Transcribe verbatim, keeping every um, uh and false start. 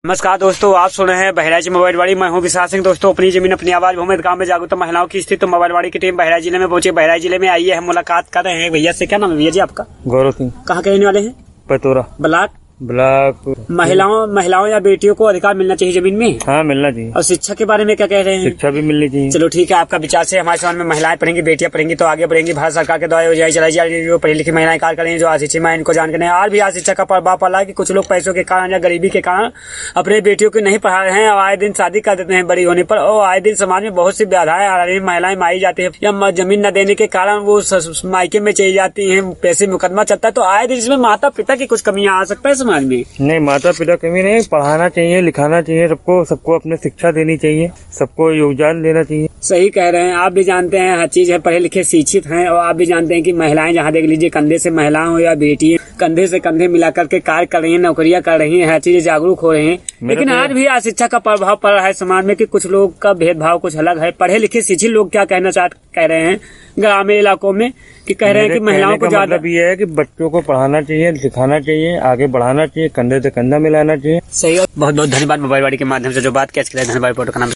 नमस्कार दोस्तों, आप सुन रहे हैं बहराइच मोबाइलवाड़ी। मैं हूं विशाल सिंह। दोस्तों, अपनी जमीन अपनी आवाज भूमि गांव में जागरूक महिलाओं की स्थिति मोबाइलवाड़ी की टीम बहराइच जिले में पहुंची। बहराइच जिले में आई है, हम मुलाकात कर रहे हैं भैया से। क्या नाम है भैया जी आपका? गौरव सिंह। कहाँ के रहने वाले हैं? पतोरा ब्लॉक। ब्लॉक। महिलाओं महिलाओं या बेटियों को अधिकार मिलना चाहिए जमीन में। हाँ, मिलना चाहिए। और शिक्षा के बारे में क्या कह रहे हैं? शिक्षा भी मिलनी चाहिए। चलो ठीक है, आपका विचार से हमारे समाज में महिलाएं पढ़ेंगी, बेटियां पढ़ेंगी तो आगे बढ़ेंगी। भारत सरकार के द्वारा योजनाएं चलाई जा रही है, जो पढ़ी लिखी महिलाएं कार्य करेंगी, जो अशिक्षित महिलाएं इनको जानकर नहीं। आज भी अशिक्षा का प्रभाव पड़ा है कि कुछ लोग पैसों के कारण या गरीबी के कारण अपने बेटियों को नहीं पढ़ा रहे हैं और आए दिन शादी कर देते हैं बड़ी होने पर। और आए दिन समाज में बहुत सी बाधाएं आ रही है, महिलाएं मारी जाती है या जमीन न देने के कारण वो मायके में चली जाती है, पैसे मुकदमा चलता है। तो आए दिन इसमें माता पिता की कुछ कमियां आ सकता है समाज में। नहीं, माता पिता कमी नहीं, पढ़ाना चाहिए, लिखाना चाहिए, सबको सबको अपने शिक्षा देनी चाहिए, सबको योगदान देना चाहिए। सही कह रहे हैं। आप भी जानते हैं हर चीज है, पढ़े लिखे शिक्षित हैं। और आप भी जानते हैं कि महिलाएं जहाँ देख लीजिए, कंधे से महिला हो या बेटी, कंधे से कंधे मिलाकर के कार्य कर रही है, नौकरियां कर रही है, हर चीज जागरूक हो रहे हैं। लेकिन आज भी अशिक्षा का प्रभाव पड़ रहा है समाज में कि कुछ लोग का भेदभाव कुछ अलग है। पढ़े लिखे शिक्षित लोग क्या कहना चाह कह रहे हैं ग्रामीण इलाकों में कि कह रहे हैं कि महिलाओं को ज्यादा, मतलब ये है कि बच्चों को पढ़ाना चाहिए, सिखाना चाहिए, आगे बढ़ाना चाहिए, कंधे से कंधा मिलाना चाहिए। सही। बहुत बहुत धन्यवाद मोबाइलवाड़ी के माध्यम से जो बात कैच किया। धन्यवाद। फोटो का नाम